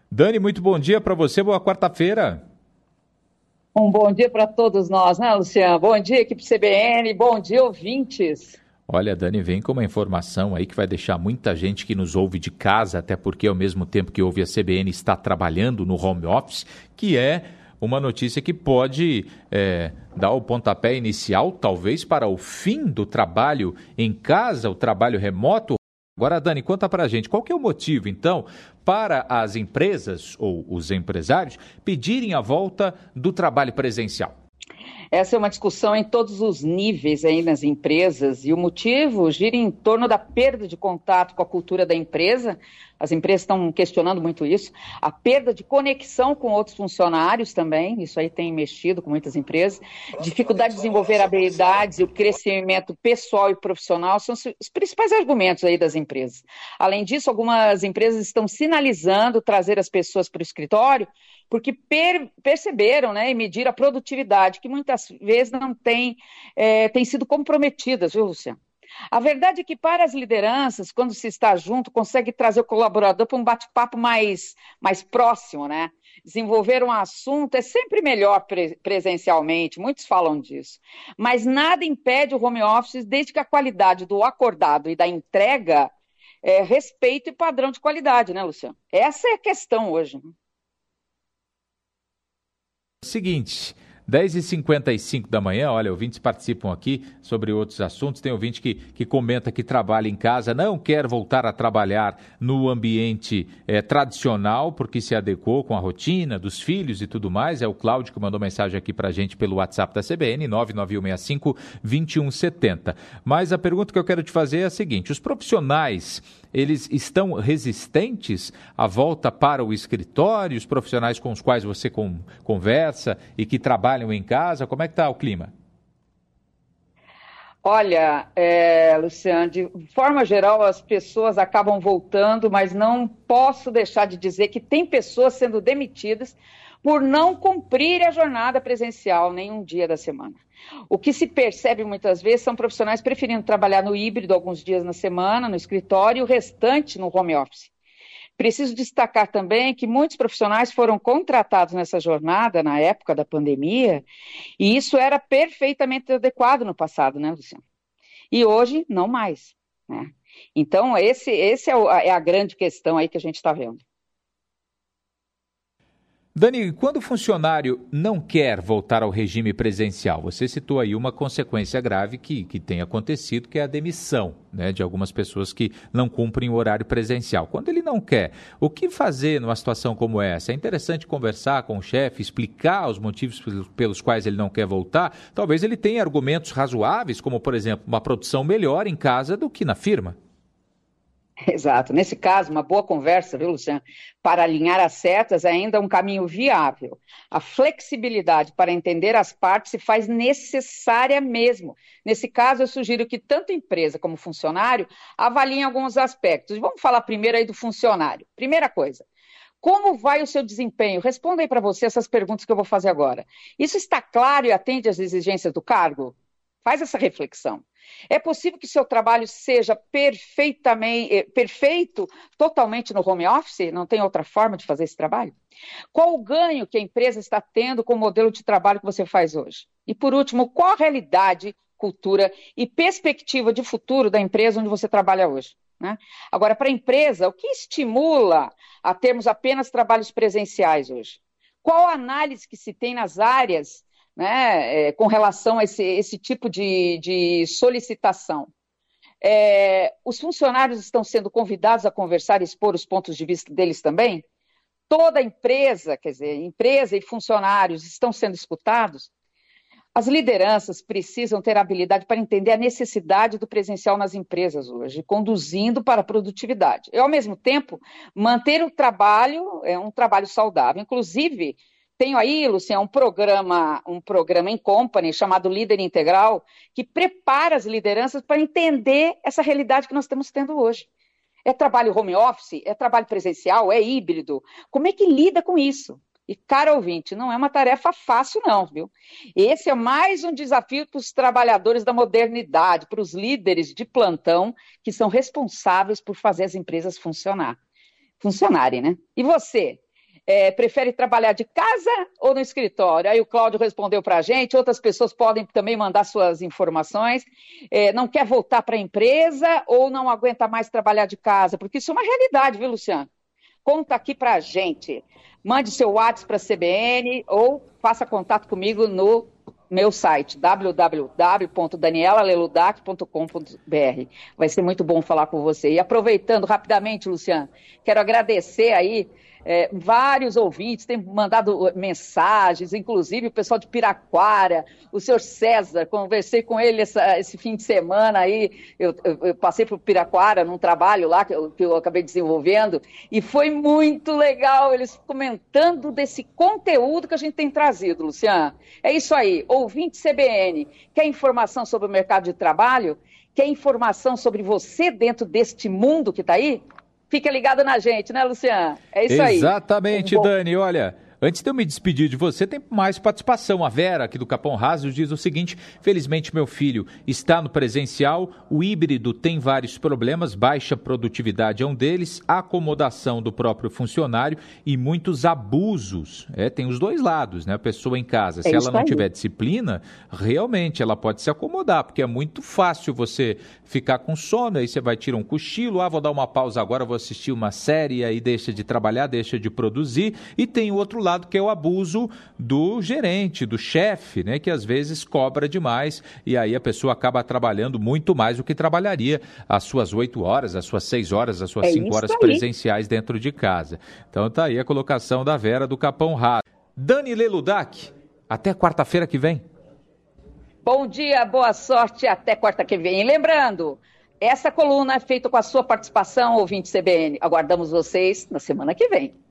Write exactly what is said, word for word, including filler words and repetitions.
Dani, muito bom dia para você, boa quarta-feira. Um bom dia para todos nós, né, Luciano? Bom dia, equipe C B N, bom dia, ouvintes. Olha, a Dani vem com uma informação aí que vai deixar muita gente que nos ouve de casa, até porque ao mesmo tempo que ouve a C B N está trabalhando no home office, que é uma notícia que pode é, dar o pontapé inicial, talvez, para o fim do trabalho em casa, o trabalho remoto. Agora, Dani, conta para a gente, qual que é o motivo, então, para as empresas ou os empresários pedirem a volta do trabalho presencial? Essa é uma discussão em todos os níveis aí nas empresas e o motivo gira em torno da perda de contato com a cultura da empresa. As empresas estão questionando muito isso. A perda de conexão com outros funcionários também, isso aí tem mexido com muitas empresas. Dificuldade de desenvolver habilidades e o crescimento pessoal e profissional são os principais argumentos aí das empresas. Além disso, algumas empresas estão sinalizando trazer as pessoas para o escritório porque per, perceberam, né, e mediram a produtividade, que muitas vezes não tem, é, tem sido comprometidas, viu, Luciano? A verdade é que para as lideranças, quando se está junto, consegue trazer o colaborador para um bate-papo mais, mais próximo, né? Desenvolver um assunto é sempre melhor pre- presencialmente, muitos falam disso. Mas nada impede o home office desde que a qualidade do acordado e da entrega é, respeito e padrão de qualidade, né, Luciano? Essa é a questão hoje. Seguinte, dez e cinquenta e cinco da manhã, olha, ouvintes participam aqui sobre outros assuntos. Tem ouvinte que, que comenta que trabalha em casa, não quer voltar a trabalhar no ambiente é, tradicional, porque se adequou com a rotina dos filhos e tudo mais. É o Cláudio que mandou mensagem aqui para a gente pelo WhatsApp da C B N, nove nove um seis cinco, dois um sete zero. Mas a pergunta que eu quero te fazer é a seguinte, os profissionais, eles estão resistentes à volta para o escritório, os profissionais com os quais você com, conversa e que trabalham em casa, como é que está o clima? Olha, é, Luciano, de forma geral as pessoas acabam voltando, mas não posso deixar de dizer que tem pessoas sendo demitidas por não cumprir a jornada presencial nenhum dia da semana. O que se percebe muitas vezes são profissionais preferindo trabalhar no híbrido alguns dias na semana, no escritório, e o restante no home office. Preciso destacar também que muitos profissionais foram contratados nessa jornada, na época da pandemia, e isso era perfeitamente adequado no passado, né, Luciano? E hoje, não mais, né? Então, esse, esse é, o, é a grande questão aí que a gente está vendo. Dani, quando o funcionário não quer voltar ao regime presencial, você citou aí uma consequência grave que, que tem acontecido, que é a demissão, né, de algumas pessoas que não cumprem o horário presencial. Quando ele não quer, o que fazer numa situação como essa? É interessante conversar com o chefe, explicar os motivos pelos quais ele não quer voltar. Talvez ele tenha argumentos razoáveis, como, por exemplo, uma produção melhor em casa do que na firma. Exato. Nesse caso, uma boa conversa, viu, Luciano, para alinhar as setas é ainda um caminho viável. A flexibilidade para entender as partes se faz necessária mesmo. Nesse caso, eu sugiro que tanto empresa como funcionário avaliem alguns aspectos. Vamos falar primeiro aí do funcionário. Primeira coisa, como vai o seu desempenho? Responda aí para você essas perguntas que eu vou fazer agora. Isso está claro e atende às exigências do cargo? Faz essa reflexão. É possível que seu trabalho seja perfeitamente, perfeito totalmente no home office? Não tem outra forma de fazer esse trabalho? Qual o ganho que a empresa está tendo com o modelo de trabalho que você faz hoje? E, por último, qual a realidade, cultura e perspectiva de futuro da empresa onde você trabalha hoje? Né? Agora, para a empresa, o que estimula a termos apenas trabalhos presenciais hoje? Qual a análise que se tem nas áreas, né, é, com relação a esse, esse tipo de, de solicitação? É, os funcionários estão sendo convidados a conversar e expor os pontos de vista deles também? Toda a empresa, quer dizer, empresa e funcionários estão sendo escutados? As lideranças precisam ter habilidade para entender a necessidade do presencial nas empresas hoje, conduzindo para a produtividade. E, ao mesmo tempo, manter o trabalho, é um trabalho saudável. Inclusive, tenho aí, Luciano, um programa, um programa em company chamado Líder Integral, que prepara as lideranças para entender essa realidade que nós estamos tendo hoje. É trabalho home office? É trabalho presencial? É híbrido? Como é que lida com isso? E, cara ouvinte, não é uma tarefa fácil não, viu? Esse é mais um desafio para os trabalhadores da modernidade, para os líderes de plantão, que são responsáveis por fazer as empresas funcionar, funcionarem, né? E você? É, prefere trabalhar de casa ou no escritório? Aí o Cláudio respondeu para a gente, outras pessoas podem também mandar suas informações. É, não quer voltar para a empresa ou não aguenta mais trabalhar de casa? Porque isso é uma realidade, viu, Luciano? Conta aqui para a gente. Mande seu WhatsApp para a C B N ou faça contato comigo no meu site, w w w ponto daniela leludac ponto com ponto b r. Vai ser muito bom falar com você. E aproveitando rapidamente, Luciano, quero agradecer aí É, vários ouvintes têm mandado mensagens, inclusive o pessoal de Piraquara, o senhor César, conversei com ele essa, esse fim de semana aí, eu, eu, eu passei por Piraquara num trabalho lá que eu, que eu acabei desenvolvendo, e foi muito legal eles comentando desse conteúdo que a gente tem trazido, Luciano. É isso aí, ouvinte C B N, quer informação sobre o mercado de trabalho? Quer informação sobre você dentro deste mundo que está aí? Fica ligado na gente, né, Luciano? É isso aí. Exatamente, um bom... Dani. Olha, antes de eu me despedir de você, tem mais participação. A Vera, aqui do Capão Raso, diz o seguinte: felizmente, meu filho está no presencial, o híbrido tem vários problemas, baixa produtividade é um deles, acomodação do próprio funcionário e muitos abusos. É, tem os dois lados, né? A pessoa em casa, se é ela não aí. tiver disciplina, realmente ela pode se acomodar, porque é muito fácil você ficar com sono, aí você vai tirar um cochilo, ah, vou dar uma pausa agora, vou assistir uma série, aí deixa de trabalhar, deixa de produzir, e tem o outro lado que é o abuso do gerente, do chefe, né, que às vezes cobra demais e aí a pessoa acaba trabalhando muito mais do que trabalharia as suas oito horas, as suas seis horas, as suas é cinco horas aí. presenciais dentro de casa. Então tá aí a colocação da Vera do Capão Raso. Dani Leludac, até quarta-feira que vem. Bom dia, boa sorte, até quarta que vem. E lembrando, essa coluna é feita com a sua participação, ouvinte C B N. Aguardamos vocês na semana que vem.